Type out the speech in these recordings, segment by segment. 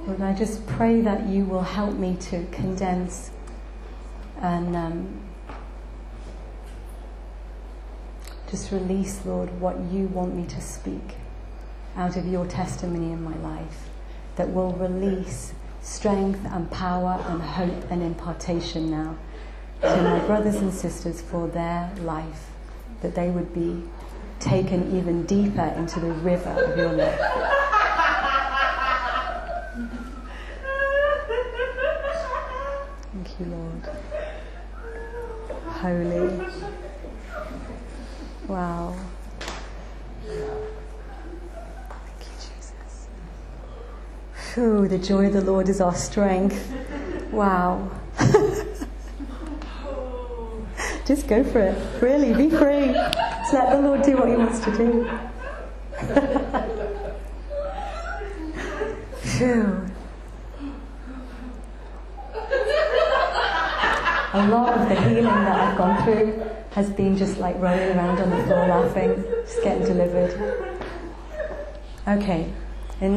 Lord, I just pray that you will help me to condense and just release, Lord, what you want me to speak out of your testimony in my life, that will release strength and power and hope and impartation now to my brothers and sisters for their life, that they would be taken even deeper into the river of your love. Thank you, Lord. Holy. Wow. Thank you, Jesus. Phew, the joy of the Lord is our strength. Wow. Just go for it. Really, be free. Just let the Lord do what he wants to do. Phew. A lot of the healing that I've gone through has been just like rolling around on the floor laughing, just getting delivered. Okay, in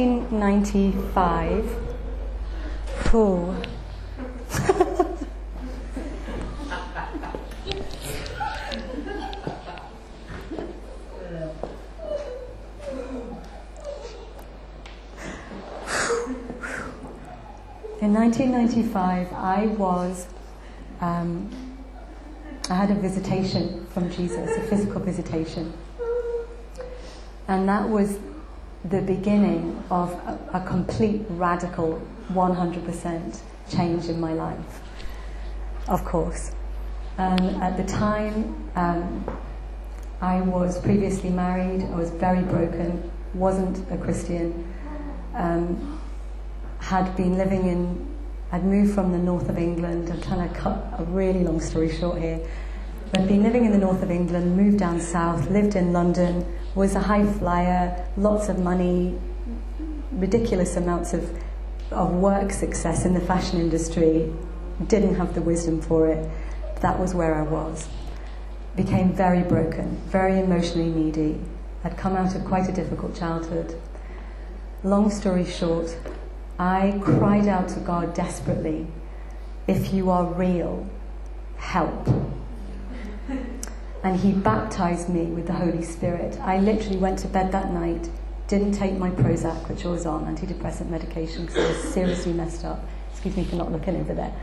1995, phew. In 1995, I had a visitation from Jesus, a physical visitation. And that was the beginning of a complete, radical, 100% change in my life, of course. At the time, I was previously married, I was very broken, wasn't a Christian, I'd moved from the north of England. I'm trying to cut a really long story short here. I'd been living in the north of England, moved down south, lived in London, was a high flyer, lots of money, ridiculous amounts of work success in the fashion industry, didn't have the wisdom for it. That was where I was. Became very broken, very emotionally needy. I'd come out of quite a difficult childhood. Long story short, I cried out to God desperately, if you are real, help. And he baptized me with the Holy Spirit. I literally went to bed that night, didn't take my Prozac, which I was on, antidepressant medication, because I was seriously messed up. Excuse me for not looking over there.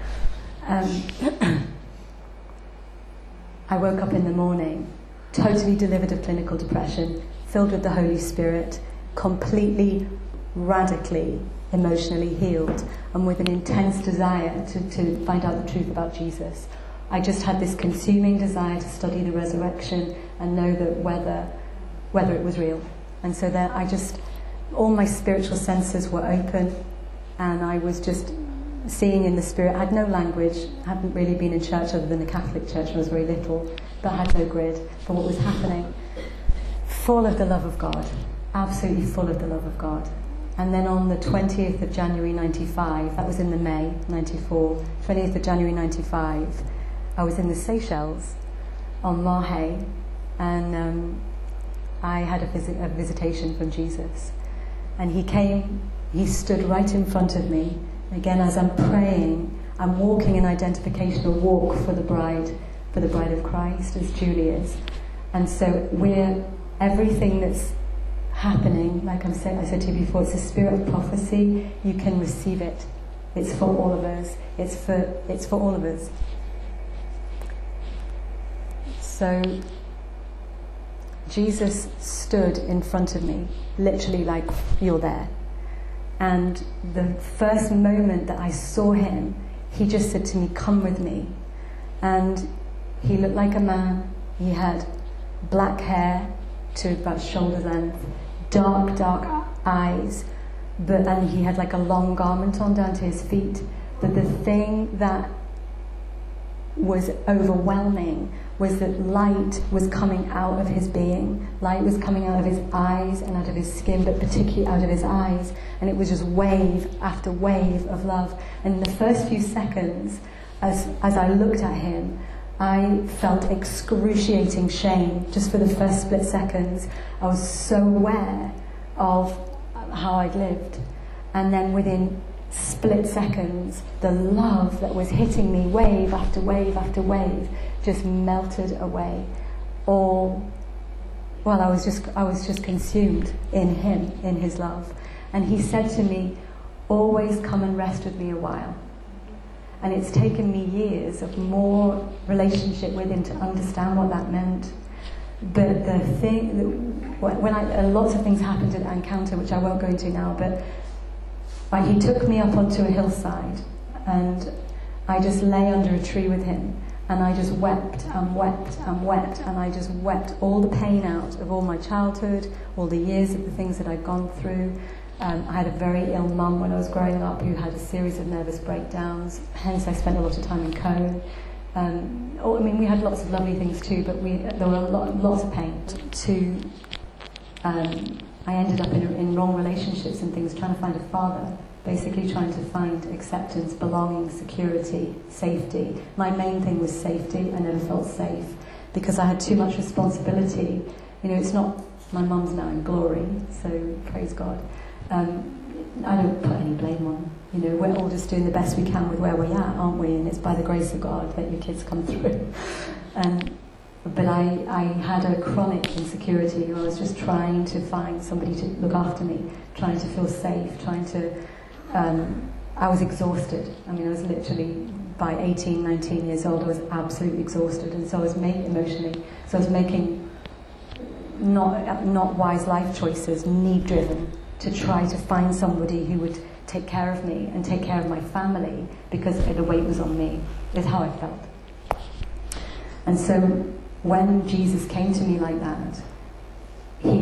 I woke up in the morning, totally delivered of clinical depression, filled with the Holy Spirit, completely, radically, emotionally healed, and with an intense desire to find out the truth about Jesus. I just had this consuming desire to study the resurrection and know that whether it was real. And so then all my spiritual senses were open, and I was just seeing in the Spirit. I had no language, hadn't really been in church other than a Catholic church when I was very little, but I had no grid for what was happening. Full of the love of God, absolutely full of the love of God. And then on the 20th of January 95, that was in the May 94, 20th of January 95, I was in the Seychelles on Mahe, and I had a visitation from Jesus. And he came, he stood right in front of me. Again, as I'm praying, I'm walking an identificational walk for the bride of Christ, as Julie is. And so everything that's happening, like I said to you before, it's a spirit of prophecy. You can receive it. It's for all of us. It's for all of us. So Jesus stood in front of me, literally like you're there. And the first moment that I saw him, he just said to me, "Come with me." And he looked like a man. He had black hair to about shoulder length, dark eyes, and he had like a long garment on down to his feet. But the thing that was overwhelming was that light was coming out of his being. Light was coming out of his eyes and out of his skin, but particularly out of his eyes. And it was just wave after wave of love. And in the first few seconds, as I looked at him, I felt excruciating shame just for the first split seconds. I was so aware of how I'd lived. And then within split seconds, the love that was hitting me wave after wave after wave just melted away. I was just consumed in him, in his love. And he said to me, always come and rest with me a while. And it's taken me years of more relationship with him to understand what that meant. But the thing, lots of things happened at that encounter, which I won't go into now, but he took me up onto a hillside, and I just lay under a tree with him, and I just wept and wept and wept, and I just wept all the pain out of all my childhood, all the years of the things that I'd gone through. I had a very ill mum when I was growing up who had a series of nervous breakdowns, hence I spent a lot of time in Cone. We had lots of lovely things too, but there were lots of pain. I ended up in wrong relationships and things, trying to find a father, basically trying to find acceptance, belonging, security, safety. My main thing was safety. I never felt safe because I had too much responsibility. It's not, my mum's now in glory, so praise God. I don't put any blame on. We're all just doing the best we can with where we're at, aren't we? And it's by the grace of God that your kids come through. But I had a chronic insecurity. I was just trying to find somebody to look after me, trying to feel safe, I was exhausted. I was literally, by 18, 19 years old, I was absolutely exhausted. And so I was emotionally, I was making not wise life choices, need-driven, to try to find somebody who would take care of me and take care of my family, because the weight was on me, is how I felt. And so when Jesus came to me like that, he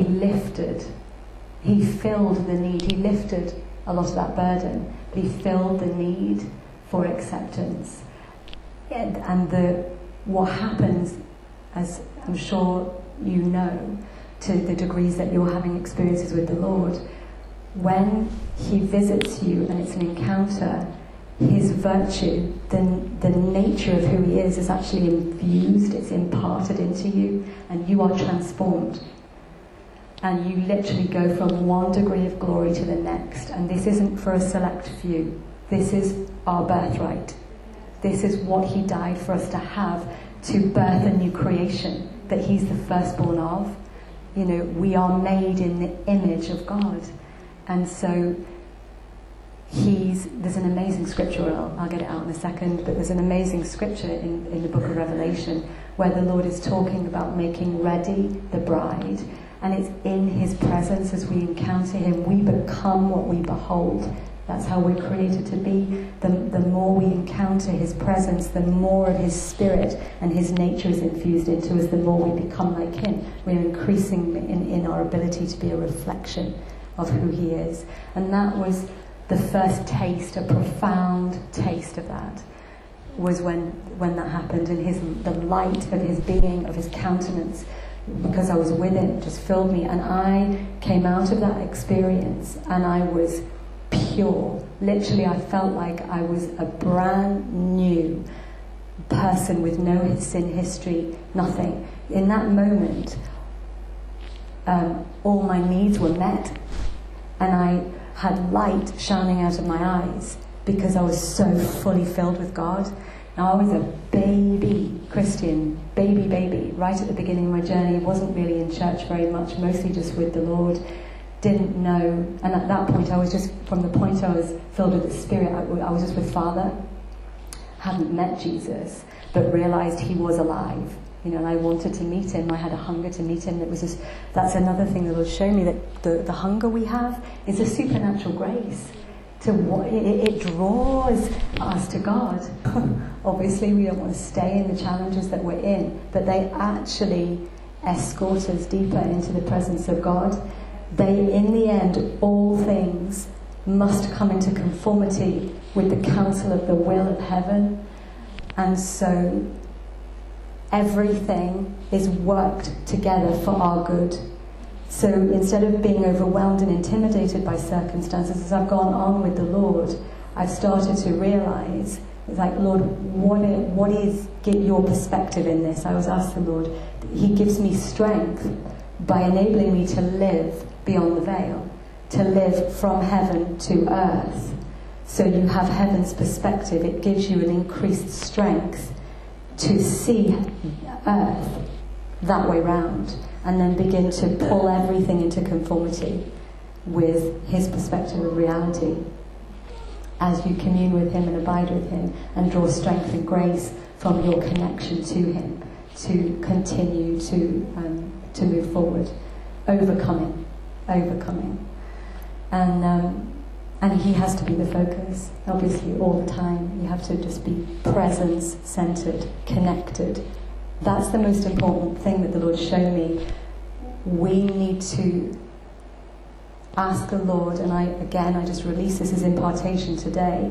filled the need, he lifted a lot of that burden, but he filled the need for acceptance. And what happens, as I'm sure you know, to the degrees that you're having experiences with the Lord, when he visits you and it's an encounter, his virtue, the nature of who he is actually infused, it's imparted into you, and you are transformed. And you literally go from one degree of glory to the next. And this isn't for a select few. This is our birthright. This is what he died for us to have, to birth a new creation that he's the firstborn of. We are made in the image of God. And so there's an amazing scripture, I'll get it out in a second, but there's an amazing scripture in the book of Revelation where the Lord is talking about making ready the bride, and it's in his presence. As we encounter him, we become what we behold. That's how we're created to be. The more we encounter his presence, the more of his spirit and his nature is infused into us, the more we become like him. We're increasing in our ability to be a reflection of who he is. And that was the first taste, a profound taste of that, was when that happened, and the light of his being, of his countenance, because I was with him, just filled me. And I came out of that experience and I was pure. Literally, I felt like I was a brand new person with no sin history, nothing. In that moment, all my needs were met, and I had light shining out of my eyes because I was so fully filled with God. Now, I was a baby Christian, baby, right at the beginning of my journey. Wasn't really in church very much, mostly just with the Lord. Didn't know, and at that point I was just, from the point I was filled with the Spirit, I was just with Father. Hadn't met Jesus, but realised he was alive. And I wanted to meet him. I had a hunger to meet him. That's another thing the Lord showed me, that the hunger we have is a supernatural grace. It draws us to God. Obviously, we don't want to stay in the challenges that we're in, but they actually escort us deeper into the presence of God. In the end, all things must come into conformity with the counsel of the will of heaven. And so everything is worked together for our good. So instead of being overwhelmed and intimidated by circumstances, as I've gone on with the Lord, I've started to realize, it's like, Lord, what is your perspective in this? I always ask the Lord. He gives me strength by enabling me to live beyond the veil. to live from heaven to earth. So you have heaven's perspective. It gives you an increased strength to see earth that way round, and then begin to pull everything into conformity with his perspective of reality as you commune with him and abide with him and draw strength and grace from your connection to him to continue to move forward, overcoming. And he has to be the focus, obviously, all the time. You have to just be presence-centered, connected. That's the most important thing that the Lord showed me. We need to ask the Lord, and I just release this as impartation today,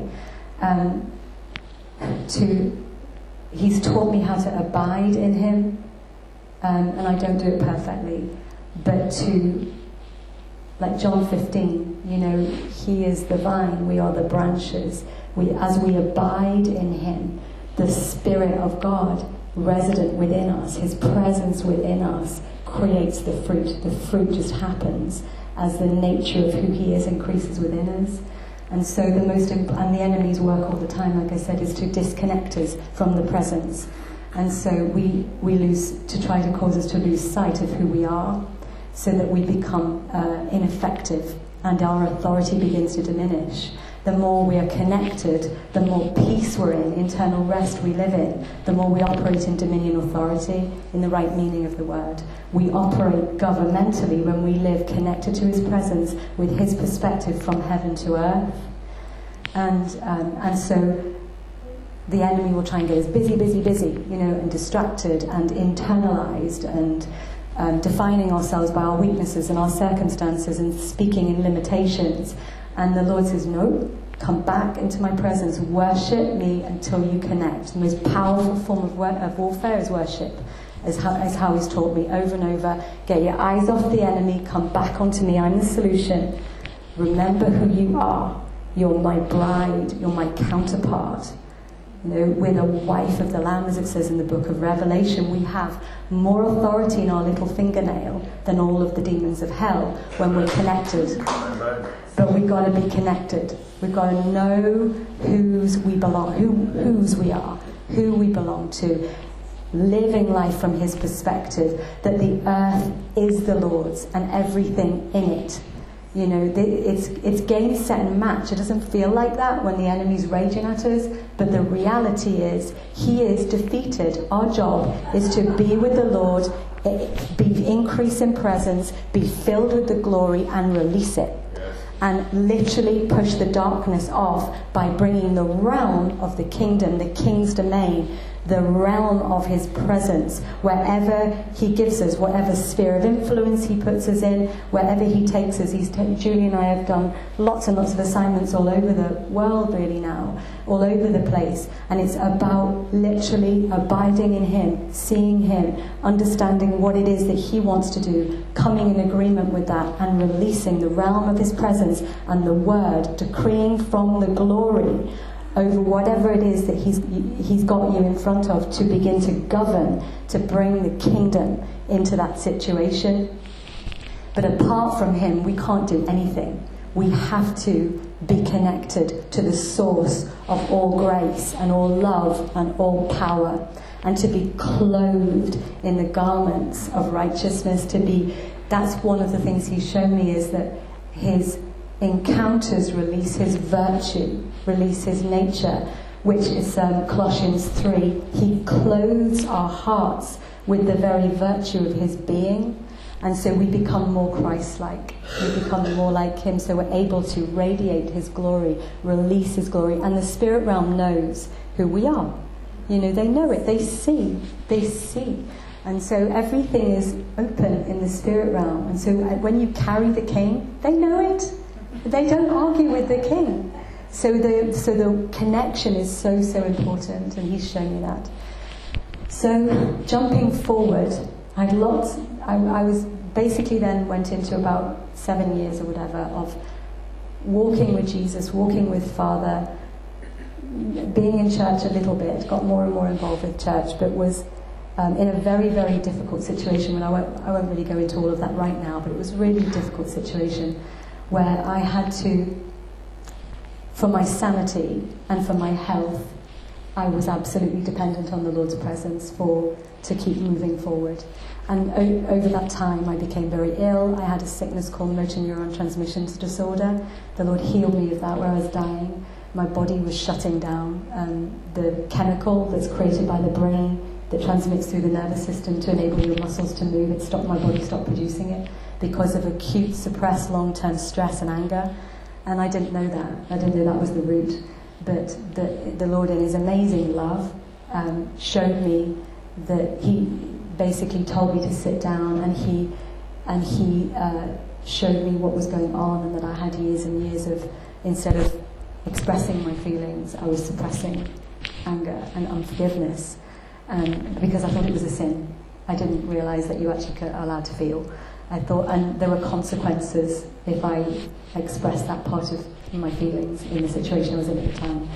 He's taught me how to abide in him, and I don't do it perfectly, but to, like John 15, he is the vine, we are the branches. As we abide in him, the Spirit of God resident within us, his presence within us creates the fruit. The fruit just happens as the nature of who he is increases within us. And so and the enemy's work all the time, like I said, is to disconnect us from the presence. And so we try to cause us to lose sight of who we are, so that we become ineffective and our authority begins to diminish. The more we are connected, the more peace we're in, internal rest we live in, the more we operate in dominion authority, in the right meaning of the word. We operate governmentally when we live connected to his presence with his perspective from heaven to earth. And so the enemy will try and get us busy, and distracted and internalized and defining ourselves by our weaknesses and our circumstances and speaking in limitations. And the Lord says, no, come back into my presence, worship me until you connect. The most powerful form of warfare is worship, is how he's taught me over and over. Get your eyes off the enemy, come back onto me, I'm the solution. Remember who you are. You're my bride, you're my counterpart. We're the wife of the Lamb, as it says in the book of Revelation. We have more authority in our little fingernail than all of the demons of hell when we're connected. But we've got to be connected. We've got to know whose we are, who we belong to, living life from his perspective, that the earth is the Lord's and everything in it. It's game, set and match. It doesn't feel like that when the enemy's raging at us, but the reality is he is defeated. Our job is to be with the Lord, increase in presence, be filled with the glory and release it. And literally push the darkness off by bringing the realm of the kingdom, the king's domain, the realm of his presence, wherever he gives us, whatever sphere of influence he puts us in, wherever he takes us. Julie and I have done lots and lots of assignments all over the world really now, all over the place, and it's about literally abiding in him, seeing him, understanding what it is that he wants to do, coming in agreement with that and releasing the realm of his presence and the word, decreeing from the glory over whatever it is that he's got you in front of, to begin to govern, to bring the kingdom into that situation. But apart from him, we can't do anything. We have to be connected to the source of all grace and all love and all power, and to be clothed in the garments of righteousness. That's one of the things he's shown me, is that his encounters release his virtue, release his nature, which is Colossians 3. He clothes our hearts with the very virtue of his being, and so we become more Christ-like. We become more like him, so we're able to radiate his glory, release his glory, and the spirit realm knows who we are. They know it, they see. And so everything is open in the spirit realm, and so when you carry the king, they know it. They don't argue with the king. So the connection is so important, and he's shown me that. So jumping forward, I was basically then went into about 7 years or whatever of walking with Jesus, walking with Father, being in church a little bit, got more and more involved with church, but was in a very, very difficult situation. And I won't really go into all of that right now, but it was a really difficult situation where I had to, for my sanity and for my health, I was absolutely dependent on the Lord's presence to keep moving forward. And over that time I became very ill. I had a sickness called motor neuron transmission disorder. The Lord healed me of that, where I was dying. My body was shutting down. The chemical that's created by the brain that transmits through the nervous system to enable your muscles to move, my body stopped producing it because of acute, suppressed, long-term stress and anger. And I didn't know that. I didn't know that was the root. But the Lord, in His amazing love, showed me that He basically told me to sit down, and He showed me what was going on, and that I had years and years of, instead of expressing my feelings, I was suppressing anger and unforgiveness, because I thought it was a sin. I didn't realise that you actually are allowed to feel. I thought, and there were consequences if I expressed that part of my feelings in the situation I was in at the time.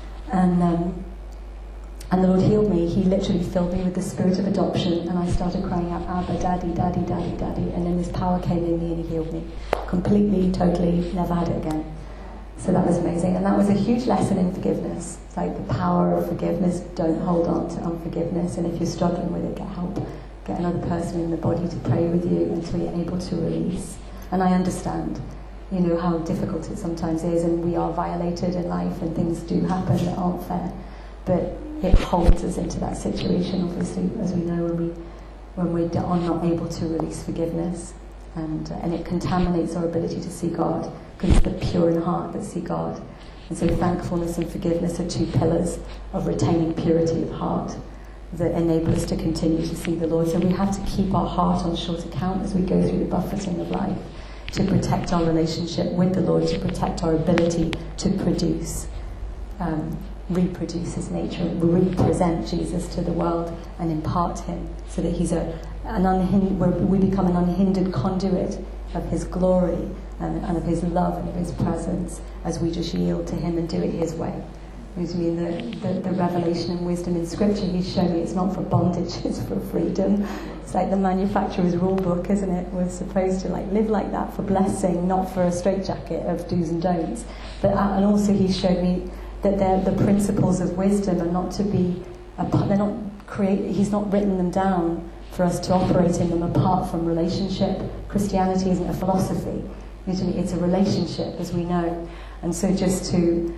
And the Lord healed me. He literally filled me with the spirit of adoption, and I started crying out, Abba, Daddy, Daddy, Daddy, Daddy, and then this power came in me and He healed me. Completely, totally, never had it again. So that was amazing, and that was a huge lesson in forgiveness. It's like the power of forgiveness. Don't hold on to unforgiveness, and if you're struggling with it, get help. Get another person in the body to pray with you until you're able to release. And I understand, how difficult it sometimes is, and we are violated in life, and things do happen that aren't fair. But it holds us into that situation, obviously, as we know, when we are not able to release forgiveness, and it contaminates our ability to see God, because it's the pure in heart that see God. And so thankfulness and forgiveness are two pillars of retaining purity of heart that enable us to continue to see the Lord. So we have to keep our heart on short account as we go through the buffeting of life, to protect our relationship with the Lord, to protect our ability to produce, reproduce His nature, represent Jesus to the world and impart Him, so that we become an unhindered conduit of His glory and of His love and of His presence as we just yield to Him and do it His way. The revelation and wisdom in Scripture He's shown me, it's not for bondage, it's for freedom. It's like the manufacturer's rule book, isn't it? We're supposed to live like that for blessing, not for a straitjacket of do's and don'ts. And also He showed me that the principles of wisdom are not to be, He's not written them down for us to operate in them apart from relationship. Christianity isn't a philosophy. It's a relationship, as we know. And so just to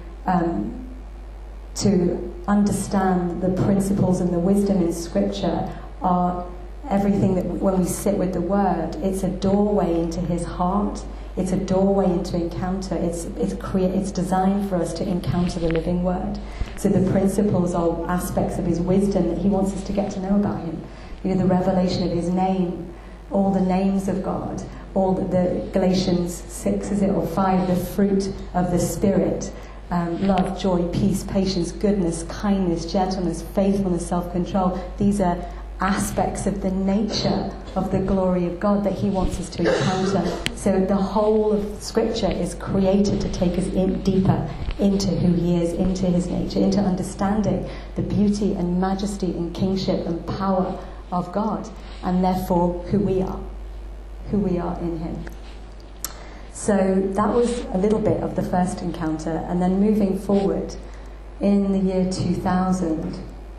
understand the principles and the wisdom in Scripture are everything that, when we sit with the Word, it's a doorway into His heart. It's a doorway into encounter. It's designed for us to encounter the living Word. So the principles are aspects of His wisdom that He wants us to get to know about Him. The revelation of His name, all the names of God, all the Galatians 6, is it, or 5, the fruit of the Spirit. Love, joy, peace, patience, goodness, kindness, gentleness, faithfulness, self-control. These are aspects of the nature of the glory of God that He wants us to encounter. So the whole of Scripture is created to take us deeper into who He is, into His nature, into understanding the beauty and majesty and kingship and power of God, and therefore who we are in Him. So that was a little bit of the first encounter, and then moving forward, in the year 2000,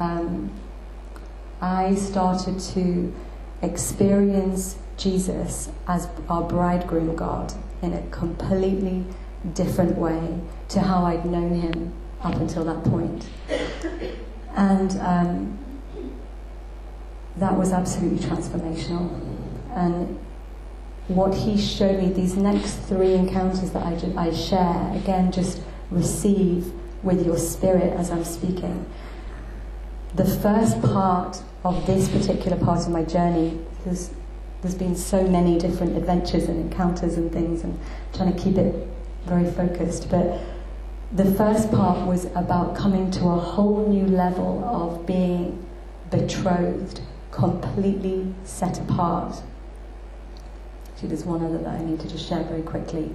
I started to experience Jesus as our bridegroom God in a completely different way to how I'd known Him up until that point. And that was absolutely transformational. And what He showed me, these next 3 encounters that I share, again, just receive with your spirit as I'm speaking. The first part of this particular part of my journey, there's been so many different adventures and encounters and things, and I'm trying to keep it very focused, but the first part was about coming to a whole new level of being betrothed, completely set apart. Actually, there's one other that I need to just share very quickly.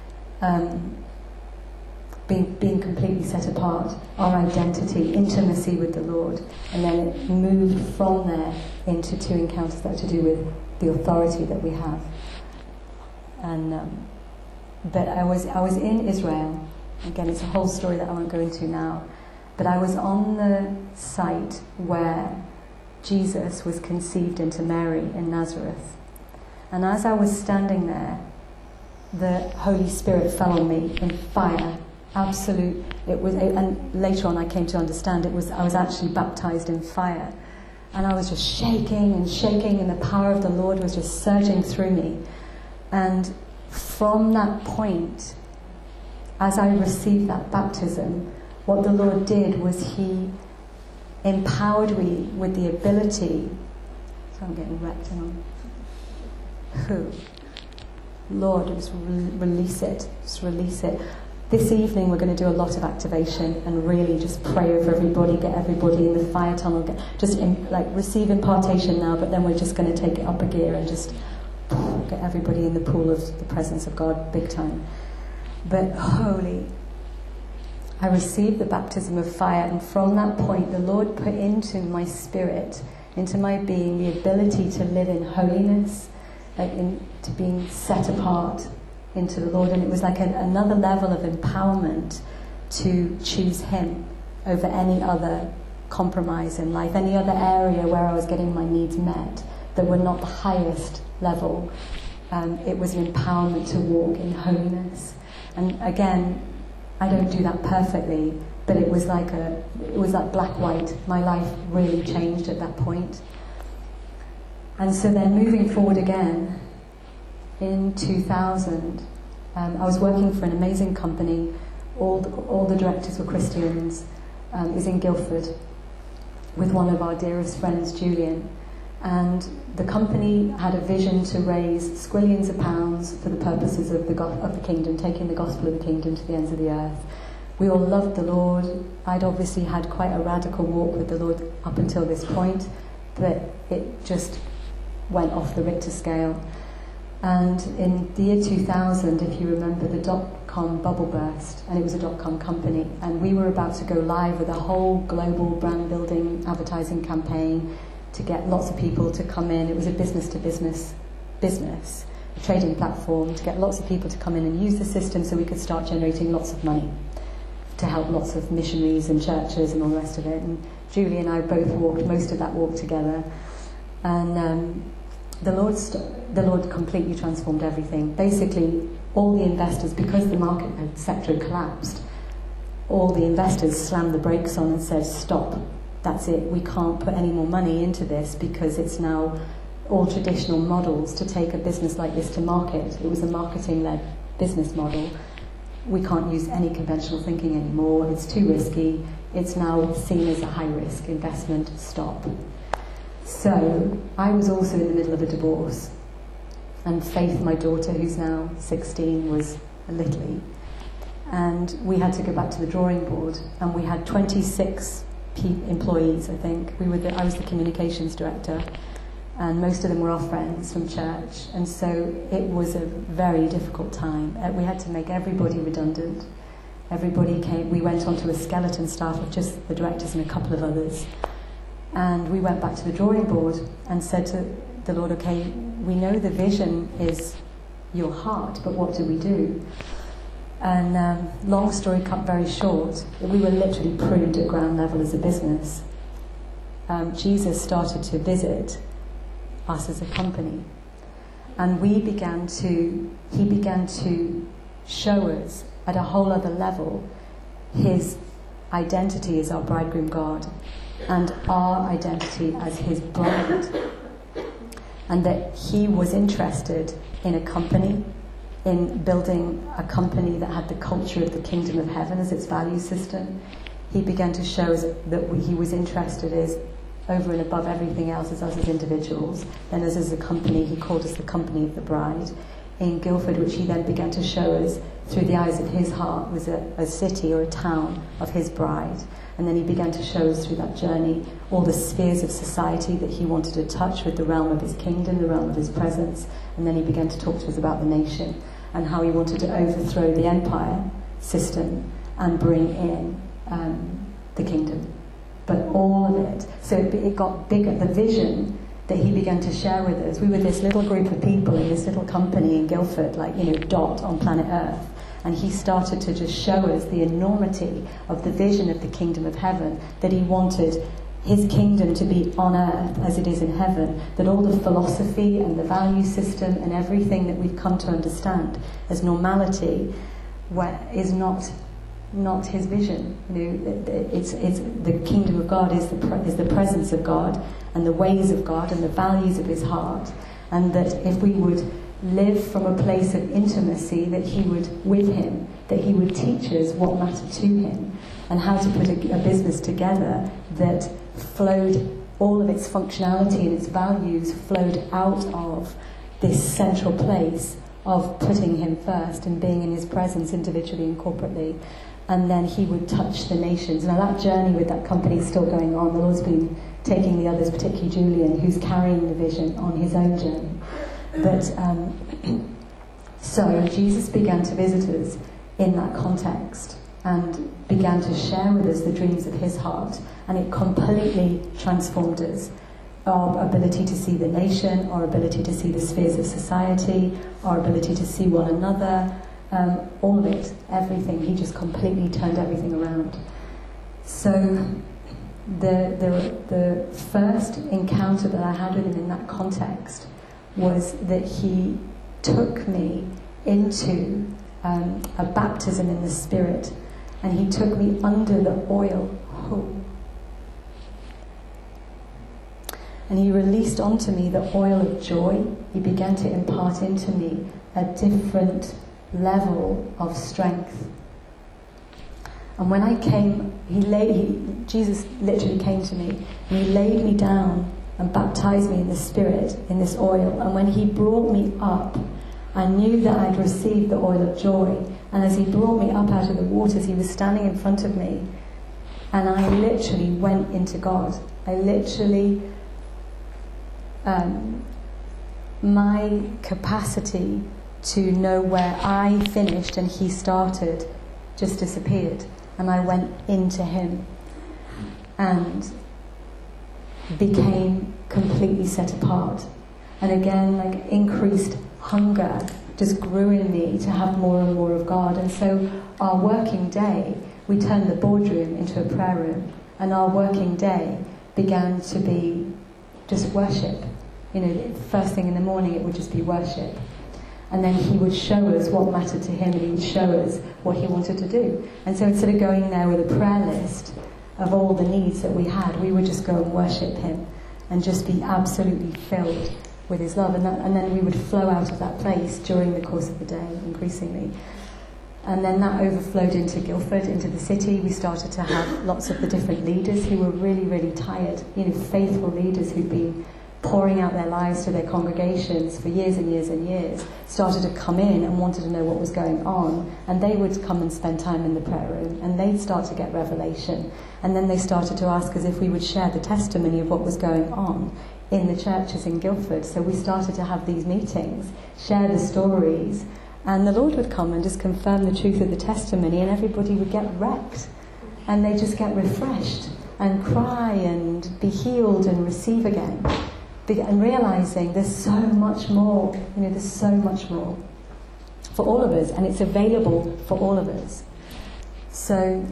Being completely set apart, our identity, intimacy with the Lord, and then it moved from there into 2 encounters that are to do with the authority that we have. And but I was in Israel. Again, it's a whole story that I won't go into now. But I was on the site where Jesus was conceived into Mary in Nazareth. And as I was standing there, the Holy Spirit fell on me in fire. Absolute. And later on I came to understand I was actually baptized in fire. And I was just shaking, and the power of the Lord was just surging through me. And from that point, as I received that baptism, what the Lord did was He empowered me with the ability. So I'm getting wrecked on. Lord, just release it. Just release it. This evening we're going to do a lot of activation and really just pray over everybody, get everybody in the fire tunnel, receive impartation now, but then we're just going to take it up a gear and just get everybody in the pool of the presence of God big time. But holy, I received the baptism of fire, and from that point the Lord put into my spirit, into my being, the ability to live in holiness, to being set apart into the Lord. And it was like another level of empowerment to choose Him over any other compromise in life, any other area where I was getting my needs met that were not the highest level. It was an empowerment to walk in holiness. And again, I don't do that perfectly, but it was like black-white. My life really changed at that point. And so then moving forward again, in 2000, I was working for an amazing company. All the directors were Christians. It was in Guildford with one of our dearest friends, Julian. And the company had a vision to raise squillions of pounds for the purposes of the kingdom, taking the gospel of the kingdom to the ends of the earth. We all loved the Lord. I'd obviously had quite a radical walk with the Lord up until this point, but it just went off the Richter scale. And in the year 2000, if you remember, the dot-com bubble burst, and it was a dot-com company, and we were about to go live with a whole global brand building advertising campaign to get lots of people to come in. It was a business-to-business business, a trading platform, to get lots of people to come in and use the system so we could start generating lots of money to help lots of missionaries and churches and all the rest of it. And Julie and I both walked most of that walk together. And the Lord completely transformed everything. Basically, all the investors, because the market sector had collapsed, all the investors slammed the brakes on and said, stop, that's it, we can't put any more money into this because it's now all traditional models to take a business like this to market. It was a marketing-led business model. We can't use any conventional thinking anymore. It's too risky. It's now seen as a high-risk investment. Stop. So I was also in the middle of a divorce, and Faith, my daughter, who's now 16, was a littlie, and we had to go back to the drawing board, and we had 26 employees, I think. I was the communications director, and most of them were our friends from church, and so it was a very difficult time. We had to make everybody redundant. Everybody came. We went onto a skeleton staff of just the directors and a couple of others. And we went back to the drawing board and said to the Lord, okay, we know the vision is your heart, but what do we do? And long story cut very short, we were literally pruned at ground level as a business. Jesus started to visit us as a company. And he began to show us at a whole other level His identity as our bridegroom God, and our identity as His bride, and that He was interested in a company, in building a company that had the culture of the kingdom of heaven as its value system. He began to show us that He was interested is over and above everything else as us as individuals, then as a company. He called us the company of the bride in Guildford, which He then began to show us through the eyes of His heart was a city or a town of His bride. And then He began to show us through that journey all the spheres of society that He wanted to touch with the realm of His kingdom, the realm of His presence. And then He began to talk to us about the nation and how He wanted to overthrow the empire system and bring in the kingdom. But all of it. So it got bigger. The vision that he began to share with us. We were this little group of people in this little company in Guildford, like, dot on planet Earth. And he started to just show us the enormity of the vision of the kingdom of heaven, that he wanted his kingdom to be on earth as it is in heaven, that all the philosophy and the value system and everything that we've come to understand as normality is not his vision. It's the kingdom of God is the presence of God and the ways of God and the values of his heart, and that if we would live from a place of intimacy, that he would, with him, that he would teach us what mattered to him and how to put a business together that flowed, all of its functionality and its values flowed out of this central place of putting him first and being in his presence individually and corporately. And then he would touch the nations. Now that journey with that company is still going on. The Lord's been taking the others, particularly Julian, who's carrying the vision on his own journey. But so Jesus began to visit us in that context and began to share with us the dreams of his heart, and it completely transformed us. Our ability to see the nation, our ability to see the spheres of society, our ability to see one another, all of it, everything. He just completely turned everything around. So the first encounter that I had with him in that context was that he took me into a baptism in the Spirit, and he took me under the oil. And he released onto me the oil of joy. He began to impart into me a different level of strength. And when I came, Jesus literally came to me, and he laid me down and baptized me in the Spirit, in this oil. And when he brought me up, I knew that I'd received the oil of joy. And as he brought me up out of the waters, he was standing in front of me. And I literally went into God. I literally, my capacity to know where I finished and he started just disappeared. And I went into him and became completely set apart. And again, like, increased hunger just grew in me to have more and more of God. And so our working day, we turned the boardroom into a prayer room, and our working day began to be just worship. First thing in the morning it would just be worship. And then he would show us what mattered to him, and he would show us what he wanted to do. And so instead of going there with a prayer list of all the needs that we had, we would just go and worship him and just be absolutely filled with his love. And then we would flow out of that place during the course of the day, increasingly. And then that overflowed into Guildford, into the city. We started to have lots of the different leaders who were really, really tired, faithful leaders who'd been pouring out their lives to their congregations for years and years and years, started to come in and wanted to know what was going on, and they would come and spend time in the prayer room, and they'd start to get revelation. And then they started to ask us if we would share the testimony of what was going on in the churches in Guildford. So we started to have these meetings, share the stories, and the Lord would come and just confirm the truth of the testimony, and everybody would get wrecked, and they just get refreshed and cry and be healed and receive again. And realizing there's so much more, there's so much more for all of us, and it's available for all of us. So,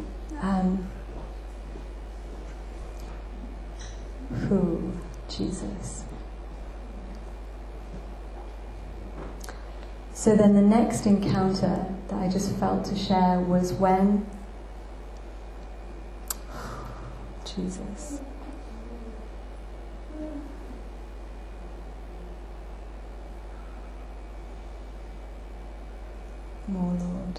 Jesus. So then the next encounter that I just felt to share was when Jesus. More, Lord.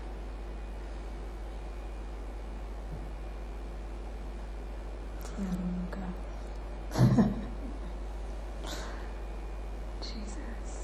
Jesus.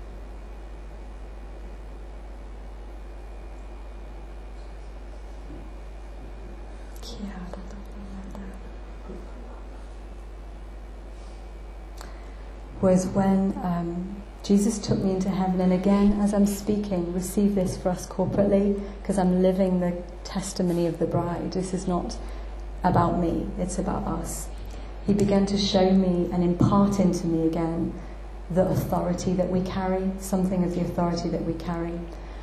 Was when Jesus took me into heaven, and again, as I'm speaking, receive this for us corporately, because I'm living the testimony of the bride. This is not about me, it's about us. he began to show me and impart into me again the authority that we carry, something of the authority that we carry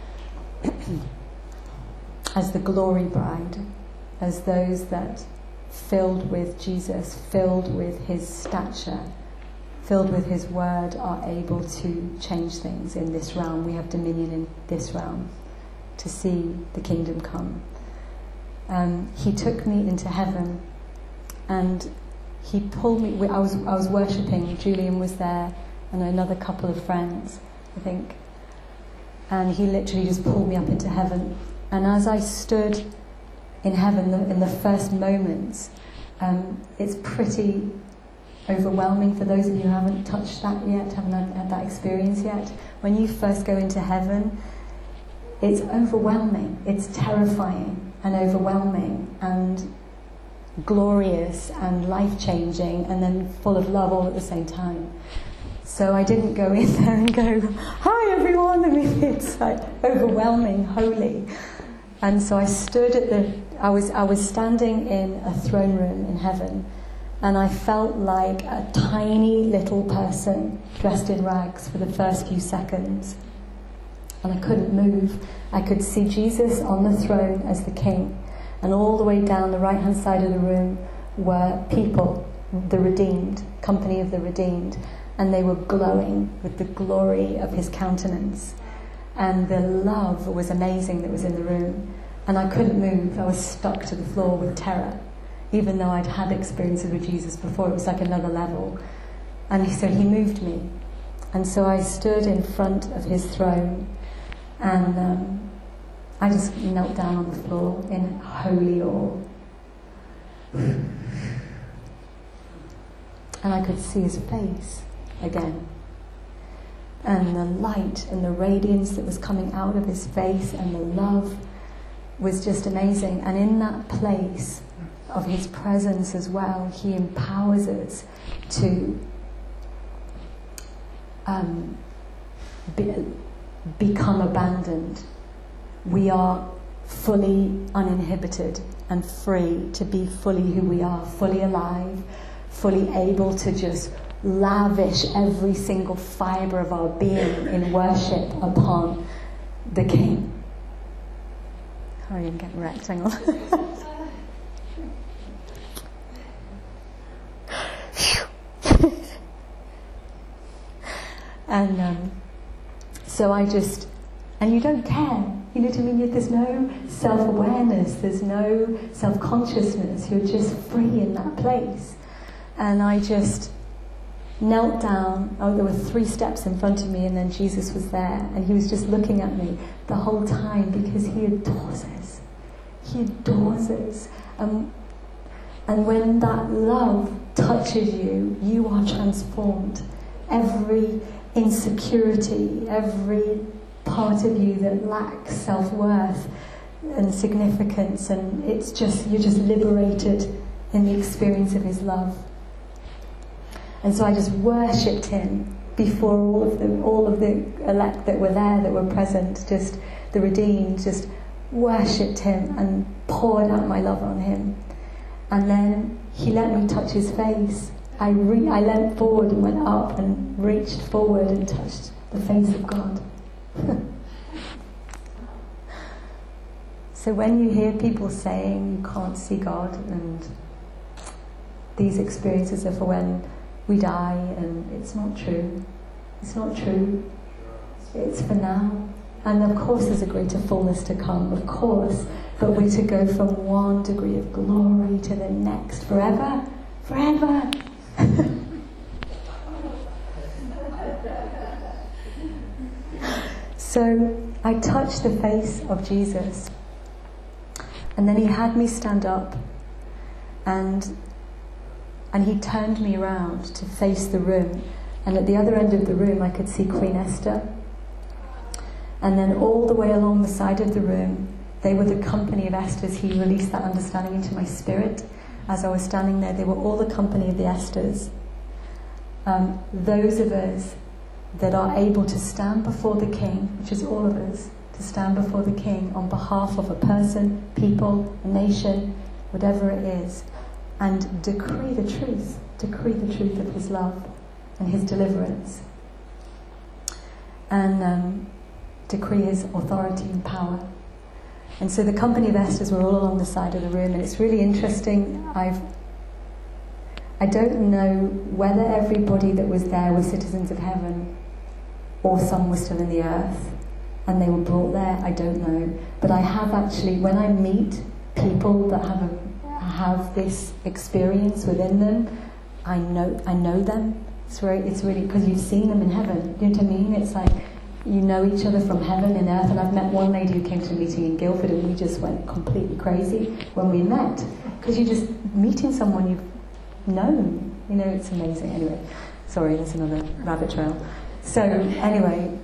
as the glory bride, as those that filled with Jesus, filled with his stature, filled with his word, are able to change things in this realm. We have dominion in this realm to see the kingdom come. He took me into heaven, and he pulled me. I was worshipping. Julian was there, and another couple of friends, I think. And he literally just pulled me up into heaven. And as I stood in heaven, in the first moments, it's pretty overwhelming for those of you who haven't touched that yet, haven't had that experience yet. When you first go into heaven, it's overwhelming. It's terrifying and overwhelming and glorious and life-changing, and then full of love all at the same time. So I didn't go in there and go, "Hi everyone," I mean, it's like overwhelming, holy. And so I stood I was standing in a throne room in heaven, and I felt like a tiny little person dressed in rags for the first few seconds. And I couldn't move. I could see Jesus on the throne as the king, and all the way down the right-hand side of the room were people, the redeemed, company of the redeemed, and they were glowing with the glory of his countenance. And the love was amazing that was in the room. And I couldn't move. I was stuck to the floor with terror. Even though I'd had experiences with Jesus before, it was like another level. And so he moved me. And so I stood in front of his throne, and I just knelt down on the floor in holy awe. And I could see his face again. And the light and the radiance that was coming out of his face and the love was just amazing. And in that place of his presence as well, he empowers us to become abandoned. We are fully uninhibited and free to be fully who we are, fully alive, fully able to just lavish every single fibre of our being in worship upon the King. Sorry, I'm getting wrecked, hang on. And so I just, and you don't care, you know what I mean? There's no self-awareness, there's no self-consciousness, you're just free in that place. And I just knelt down. There were 3 steps in front of me, and then Jesus was there, and he was just looking at me the whole time because he adores us. He adores us. And when that love touches you, you are transformed. Every insecurity, every part of you that lacks self-worth and significance, and you're just liberated in the experience of his love. And so I just worshipped him before all of the elect that were there, that were present, just the redeemed, just worshipped him and poured out my love on him. And then he let me touch his face. I leant forward and went up and reached forward and touched the face of God. So when you hear people saying you can't see God, and these experiences are for when we die, and it's not true. It's not true. It's for now. And of course there's a greater fullness to come, of course. But we're to go from one degree of glory to the next, forever, forever. So I touched the face of Jesus, and then he had me stand up, and he turned me around to face the room, and at the other end of the room I could see Queen Esther, and then all the way along the side of the room they were the company of Esthers. He released that understanding into my spirit as I was standing there. They were all the company of the Esthers. Those of us that are able to stand before the King, which is all of us, to stand before the King on behalf of a person, people, a nation, whatever it is, and decree the truth of his love and his deliverance, and decree his authority and power. And so the company of Esthers were all along the side of the room, and it's really interesting. I don't know whether everybody that was there was citizens of heaven or some were still in the earth and they were brought there. I don't know. But I have actually, when I meet people that have this experience within them, I know them. It's really because you've seen them in heaven. You know what I mean? It's like you know each other from heaven and earth. And I've met one lady who came to a meeting in Guildford, and we just went completely crazy when we met, because you're just meeting someone you've known. You know, it's amazing. Anyway, sorry, that's another rabbit trail. So anyway,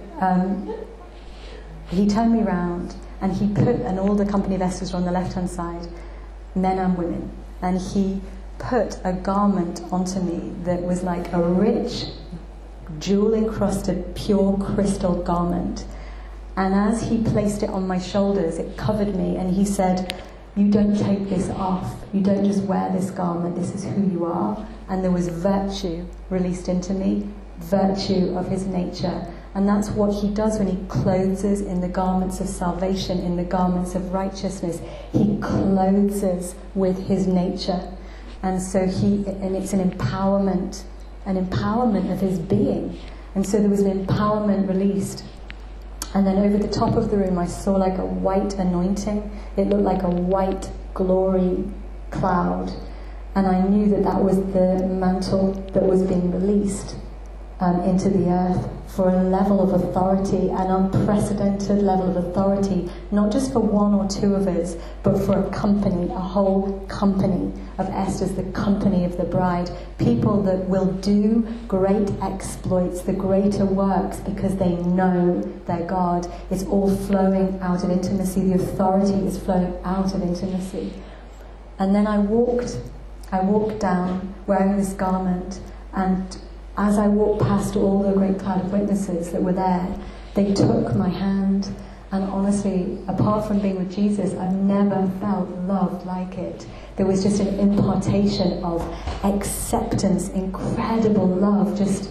he turned me round, and he and all the company of Esthers were on the left-hand side, men and women, and he put a garment onto me that was like a rich, jewel-encrusted, pure crystal garment. And as he placed it on my shoulders, it covered me, and he said, "You don't take this off. You don't just wear this garment. This is who you are." And there was virtue released into me, virtue of his nature. And that's what he does when he clothes us in the garments of salvation, in the garments of righteousness. He clothes us with his nature. And so and it's an empowerment of his being. And so there was an empowerment released. And then over the top of the room, I saw like a white anointing. It looked like a white glory cloud. And I knew that was the mantle that was being released into the earth for a level of authority, an unprecedented level of authority, not just for one or two of us, but for a company, a whole company of Esthers, the company of the bride. People that will do great exploits, the greater works, because they know their God. It's all flowing out of intimacy. The authority is flowing out of intimacy. And then I walked down wearing this garment, and as I walked past all the great cloud of witnesses that were there, they took my hand, and honestly, apart from being with Jesus, I've never felt loved like it. There was just an impartation of acceptance, incredible love. Just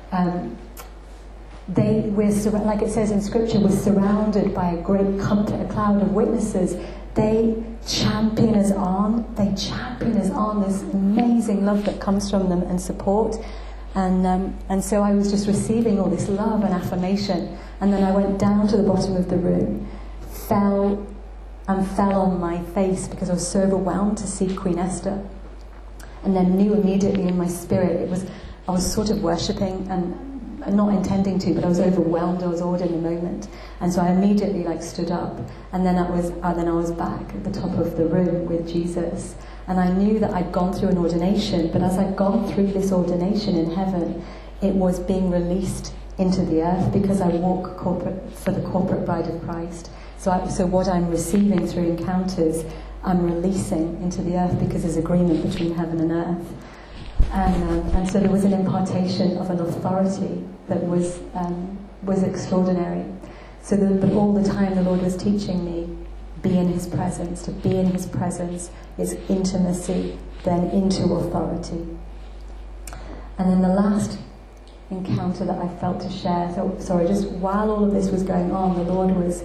like it says in Scripture, we're surrounded by a great a cloud of witnesses. They champion us on. This amazing love that comes from them and support. And so I was just receiving all this love and affirmation. And then I went down to the bottom of the room, fell on my face because I was so overwhelmed to see Queen Esther. And then knew immediately in my spirit, I was sort of worshipping and not intending to, but I was overwhelmed, I was awed in the moment. And so I immediately stood up. And then I was back at the top of the room with Jesus. And I knew that I'd gone through an ordination, but as I'd gone through this ordination in heaven, it was being released into the earth, because I walk for the corporate bride of Christ. So what I'm receiving through encounters, I'm releasing into the earth, because there's agreement between heaven and earth. And so there was an impartation of an authority that was extraordinary. But all the time the Lord was teaching me, be in his presence. To be in his presence is intimacy, then into authority. And then the last encounter that I felt to share, just while all of this was going on, the Lord was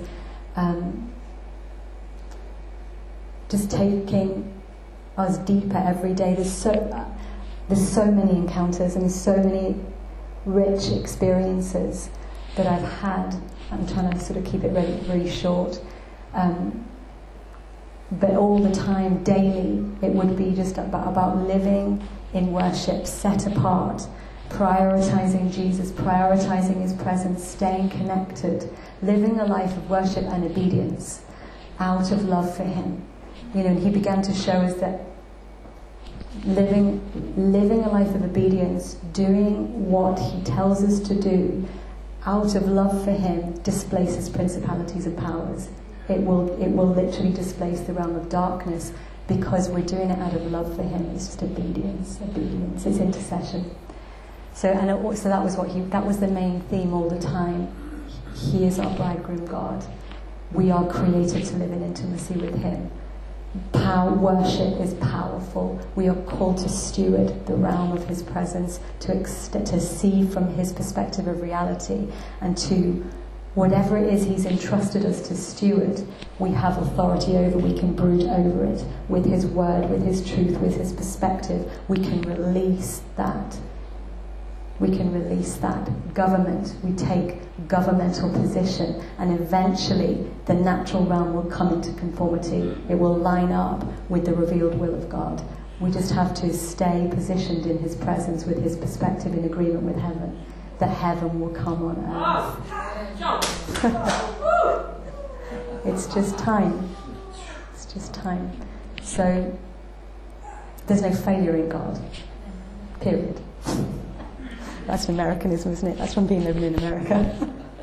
just taking us deeper every day. There's so many encounters and so many rich experiences that I've had. I'm trying to sort of keep it really short. But all the time, daily, it would be just about living in worship, set apart, prioritizing Jesus, prioritizing his presence, staying connected, living a life of worship and obedience out of love for him. And he began to show us that living a life of obedience, doing what he tells us to do out of love for him, displaces principalities and powers. It will literally displace the realm of darkness, because we're doing it out of love for him. It's just obedience. It's intercession. So that was the main theme all the time. He is our bridegroom God. We are created to live in intimacy with him. Worship is powerful. We are called to steward the realm of his presence, to see from his perspective of reality, and to whatever it is he's entrusted us to steward, we have authority over. We can brood over it with his word, with his truth, with his perspective. We can release that. We can release that. Government, we take governmental position, and eventually the natural realm will come into conformity. It will line up with the revealed will of God. We just have to stay positioned in his presence with his perspective, in agreement with heaven, that heaven will come on earth. It's just time. It's just time. So there's no failure in God. Period. That's an Americanism, isn't it? That's from being living in America.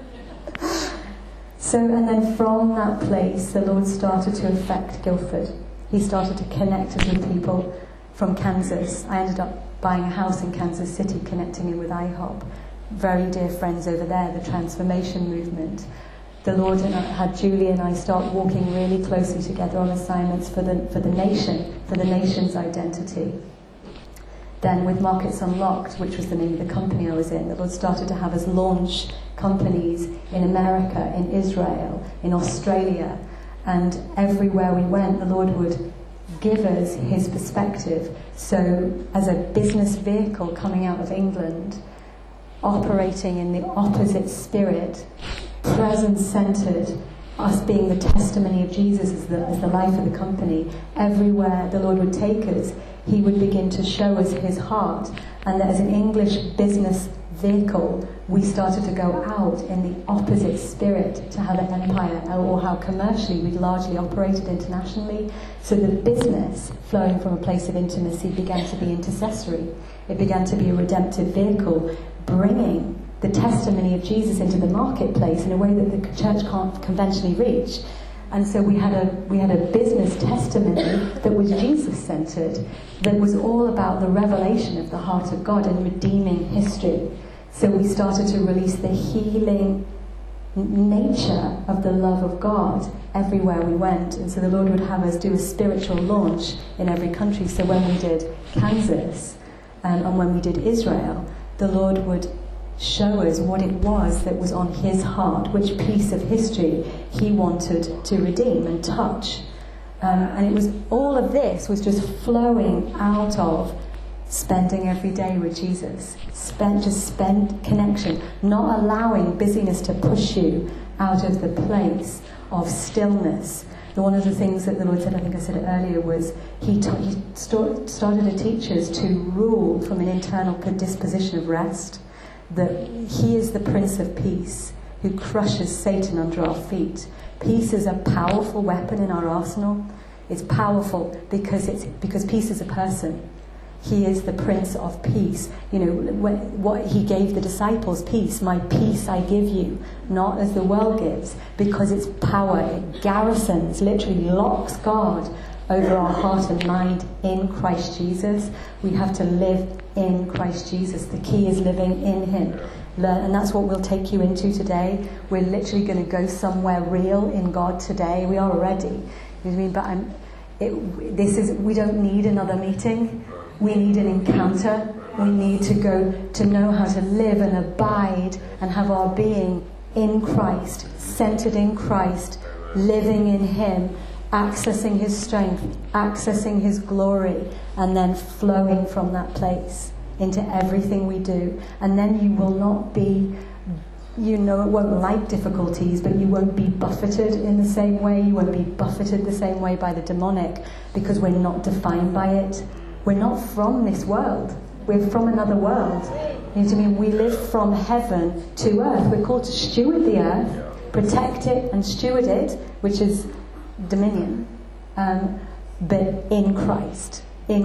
So, and then from that place, the Lord started to affect Guildford. He started to connect us with people from Kansas. I ended up buying a house in Kansas City, connecting in with IHOP. Very dear friends over there, the transformation movement. The Lord had Julie and I start walking really closely together on assignments for the nation, for the nation's identity. Then with Markets Unlocked, which was the name of the company I was in, the Lord started to have us launch companies in America, in Israel, in Australia, and everywhere we went, the Lord would give us his perspective. So as a business vehicle coming out of England, operating in the opposite spirit, presence-centered, us being the testimony of Jesus as the life of the company, everywhere the Lord would take us, he would begin to show us his heart. And as an English business vehicle, we started to go out in the opposite spirit to how the empire, or how commercially we'd largely operated internationally. So the business, flowing from a place of intimacy, began to be intercessory. It began to be a redemptive vehicle, bringing the testimony of Jesus into the marketplace in a way that the church can't conventionally reach. And so we had a business testimony that was Jesus-centered, that was all about the revelation of the heart of God and redeeming history. So we started to release the healing nature of the love of God everywhere we went. And so the Lord would have us do a spiritual launch in every country. So when we did Kansas and when we did Israel, the Lord would show us what it was that was on his heart, which piece of history he wanted to redeem and touch. And it was, all of this was just flowing out of spending every day with Jesus. Spend connection, not allowing busyness to push you out of the place of stillness. One of the things that the Lord said, I think I said it earlier, was he started to teach us to rule from an internal disposition of rest. That he is the Prince of Peace, who crushes Satan under our feet. Peace is a powerful weapon in our arsenal. It's powerful because peace is a person. He is the Prince of Peace. You know, what he gave the disciples, peace, my peace I give you, not as the world gives, because it's power. It garrisons, literally locks God over our heart and mind in Christ Jesus. We have to live in Christ Jesus. The key is living in him. And that's what we'll take you into today. We're literally going to go somewhere real in God today. We are already. You know what I mean? But we don't need another meeting. We need an encounter. We need to go to know how to live and abide and have our being in Christ, centered in Christ, living in him, accessing his strength, accessing his glory, and then flowing from that place into everything we do. And then you will not be, it won't like difficulties, but you won't be buffeted in the same way. You won't be buffeted the same way by the demonic, because we're not defined by it. We're not from this world. We're from another world. You know what I mean? We live from heaven to earth. We're called to steward the earth, protect it and steward it, which is dominion, but in Christ,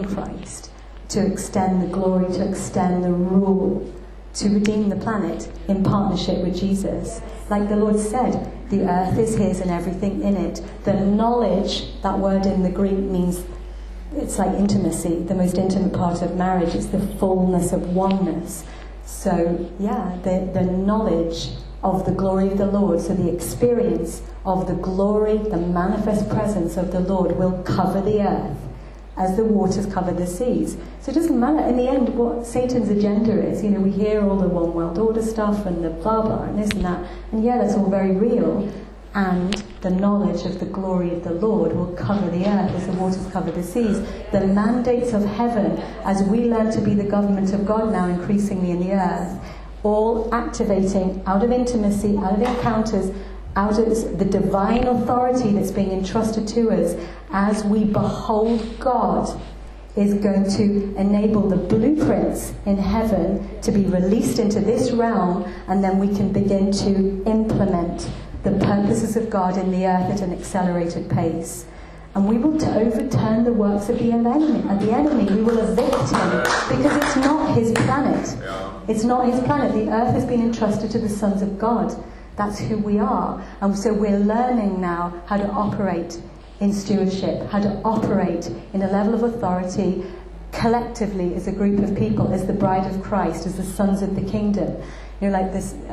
to extend the glory, to extend the rule, to redeem the planet in partnership with Jesus. Like the Lord said, the earth is his and everything in it. The knowledge, that word in the Greek means, it's like intimacy, the most intimate part of marriage. It's the fullness of oneness. So, yeah, the knowledge of the glory of the Lord, so the experience of the glory, the manifest presence of the Lord will cover the earth as the waters cover the seas. So it doesn't matter in the end what Satan's agenda is. You know, we hear all the one world order stuff and the blah blah and this and that, and yeah, that's all very real. And the knowledge of the glory of the Lord will cover the earth as the waters cover the seas. The mandates of heaven, as we learn to be the government of God now increasingly in the earth, all activating out of intimacy, out of encounters, out of the divine authority that's being entrusted to us as we behold God, is going to enable the blueprints in heaven to be released into this realm, and then we can begin to implement the purposes of God in the earth at an accelerated pace. And we will overturn the works of the enemy. We will evict him, because it's not his planet. It's not his planet. The earth has been entrusted to the sons of God. That's who we are. And so we're learning now how to operate in stewardship, how to operate in a level of authority collectively as a group of people, as the bride of Christ, as the sons of the kingdom. You know, like this...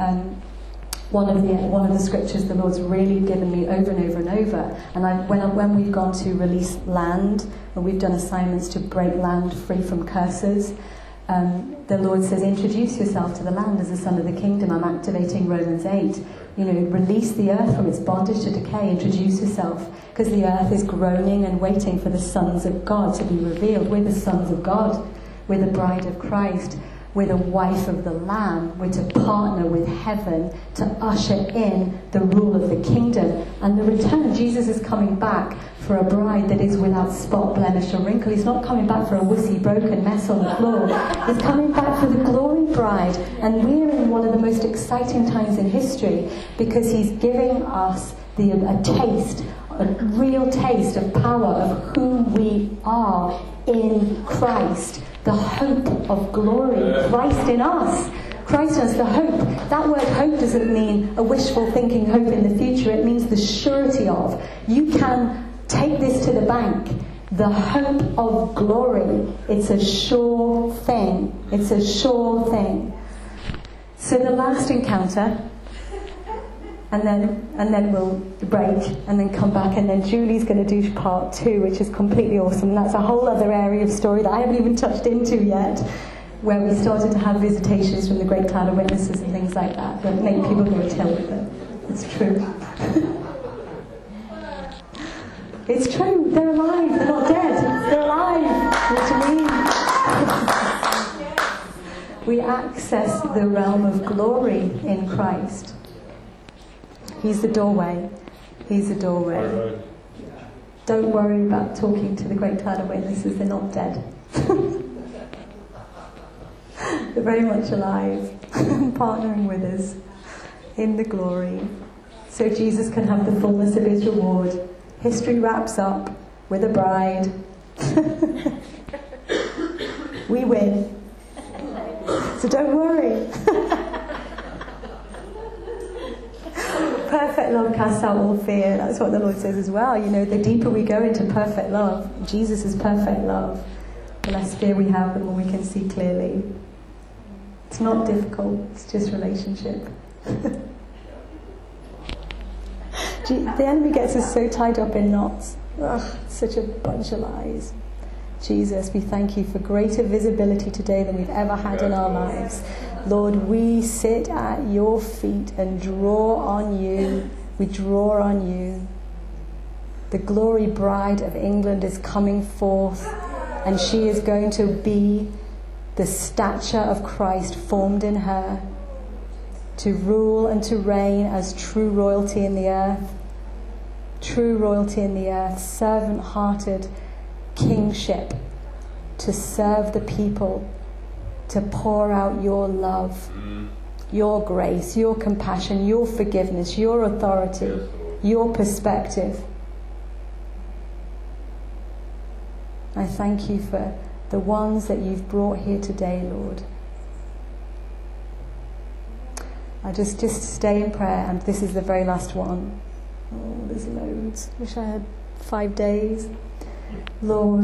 One of the scriptures the Lord's really given me over and over and over. And when we've gone to release land, and we've done assignments to break land free from curses, the Lord says, introduce yourself to the land as a son of the kingdom. I'm activating Romans 8. You know, release the earth from its bondage to decay. Introduce yourself. Because the earth is groaning and waiting for the sons of God to be revealed. We're the sons of God. We're the bride of Christ. We're the wife of the Lamb. We're to partner with heaven to usher in the rule of the kingdom and the return. Jesus is coming back for a bride that is without spot, blemish or wrinkle. He's not coming back for a wussy, broken mess on the floor. He's coming back for the glory bride. And we're in one of the most exciting times in history, because he's giving us a taste, a real taste of power of who we are in Christ. The hope of glory, Christ in us. Christ in us, the hope. That word hope doesn't mean a wishful thinking hope in the future. It means the surety of. You can take this to the bank. The hope of glory. It's a sure thing. It's a sure thing. So the last encounter, and then we'll break and then come back, and then Julie's going to do part 2, which is completely awesome. And that's a whole other area of story that I haven't even touched into yet, where we started to have visitations from the great cloud of witnesses and things like that make people go tell with them. It's true. It's true. They're alive. They're not dead. They're alive. What do you mean? We access the realm of glory in Christ. He's the doorway. He's the doorway. Don't worry about talking to the great cloud of witnesses. They're not dead. They're very much alive, partnering with us in the glory. So Jesus can have the fullness of his reward. History wraps up with a bride. We win. So don't worry. Perfect love casts out all fear. That's what the Lord says as well. You know, the deeper we go into perfect love, Jesus is perfect love, the less fear we have, the more we can see clearly. It's not difficult, it's just relationship. The enemy gets us so tied up in knots. Ugh, such a bunch of lies. Jesus, we thank you for greater visibility today than we've ever had in our lives. Lord, we sit at your feet and draw on you. We draw on you. The glory bride of England is coming forth, and she is going to be the stature of Christ formed in her, to rule and to reign as true royalty in the earth. True royalty in the earth, servant-hearted kingship, to serve the people, to pour out your love, your grace, your compassion, your forgiveness, your authority, your perspective. I thank you for the ones that you've brought here today, Lord. I just stay in prayer, and this is the very last one. Oh, there's loads. Wish I had 5 days. Lord,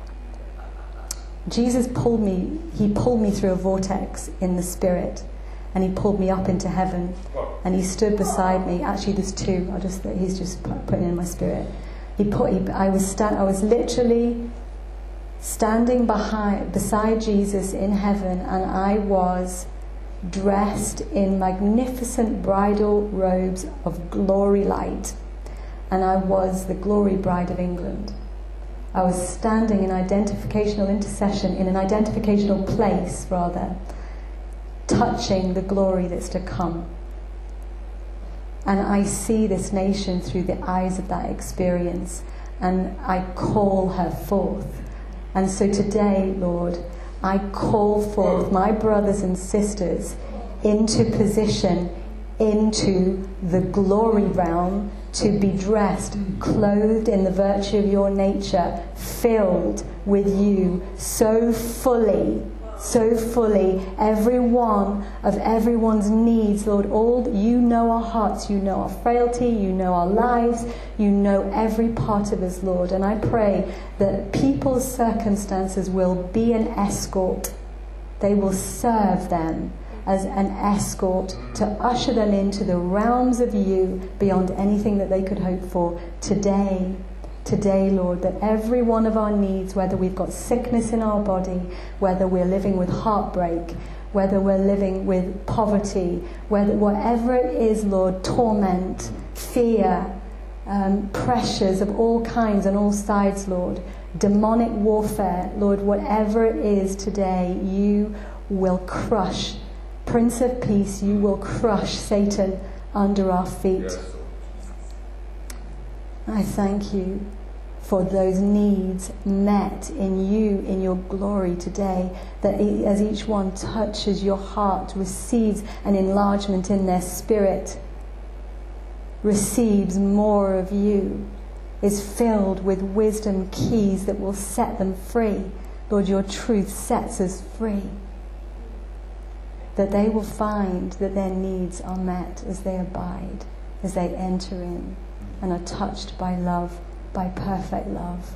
Jesus pulled me through a vortex in the spirit, and he pulled me up into heaven, and he stood beside me. Actually, there's two. He's just putting in my spirit. I was literally standing beside Jesus in heaven, and I was dressed in magnificent bridal robes of glory light, and I was the glory bride of England. I was standing in identificational intercession, in an identificational place rather, touching the glory that's to come. And I see this nation through the eyes of that experience, and I call her forth. And so today, Lord, I call forth my brothers and sisters into position, into the glory realm, to be dressed, clothed in the virtue of your nature, filled with you so fully, every one of everyone's needs, Lord. You know our hearts, you know our frailty, you know our lives, you know every part of us, Lord. And I pray that people's circumstances will be an escort. They will serve them as an escort to usher them into the realms of you beyond anything that they could hope for today, Lord, that every one of our needs, whether we've got sickness in our body, whether we're living with heartbreak, whether we're living with poverty, whatever it is, Lord, torment, fear, pressures of all kinds and all sides, Lord, demonic warfare, Lord, whatever it is today, you will crush. Prince of Peace, you will crush Satan under our feet. Yes. I thank you for those needs met in you, in your glory today, that as each one touches your heart, receives an enlargement in their spirit, receives more of you, is filled with wisdom keys that will set them free. Lord, your truth sets us free. That they will find that their needs are met as they abide, as they enter in and are touched by love, by perfect love.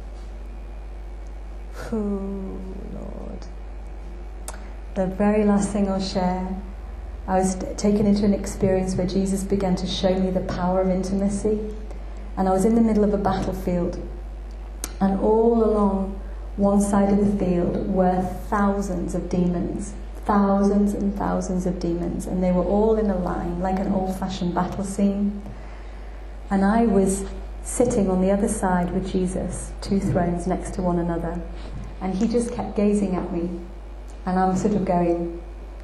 Ooh, Lord. The very last thing I'll share, I was taken into an experience where Jesus began to show me the power of intimacy. And I was in the middle of a battlefield, and all along one side of the field were thousands of demons. Thousands and thousands of demons, and they were all in a line like an old-fashioned battle scene. And I was sitting on the other side with Jesus, two thrones next to one another, and he just kept gazing at me, and I'm sort of going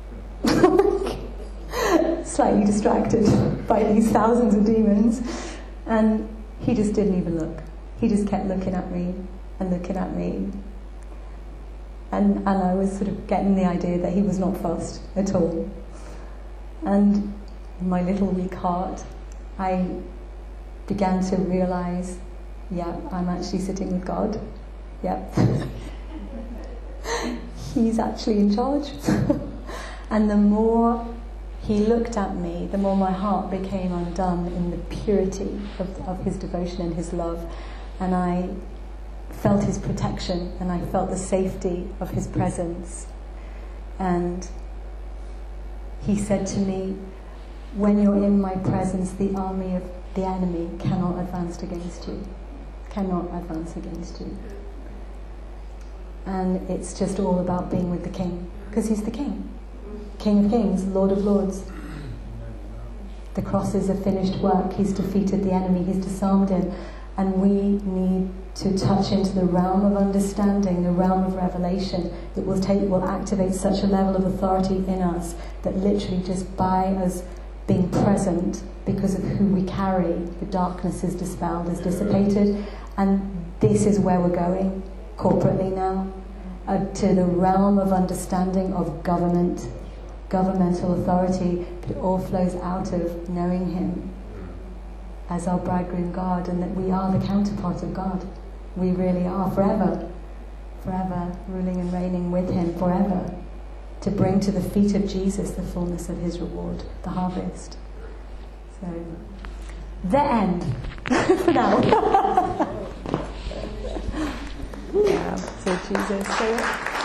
slightly distracted by these thousands of demons, and he just didn't even look. He just kept looking at me and looking at me. And I was sort of getting the idea that he was not fussed at all. And in my little weak heart, I began to realise, yeah, I'm actually sitting with God. Yep. He's actually in charge. And the more he looked at me, the more my heart became undone in the purity of his devotion and his love. And I felt his protection, and I felt the safety of his presence. And he said to me, when you're in my presence, the army of the enemy cannot advance against you. Cannot advance against you. And it's just all about being with the King, because he's the King. King of Kings, Lord of Lords. The cross is a finished work. He's defeated the enemy. He's disarmed him. And we need to touch into the realm of understanding, the realm of revelation that will activate such a level of authority in us that literally just by us being present, because of who we carry, the darkness is dispelled, is dissipated. And this is where we're going corporately now, to the realm of understanding of governmental authority, but it all flows out of knowing him as our bridegroom God, and that we are the counterpart of God. We really are, forever, ruling and reigning with him forever, to bring to the feet of Jesus the fullness of his reward, the harvest. So, the end, for now. Yeah, so Jesus.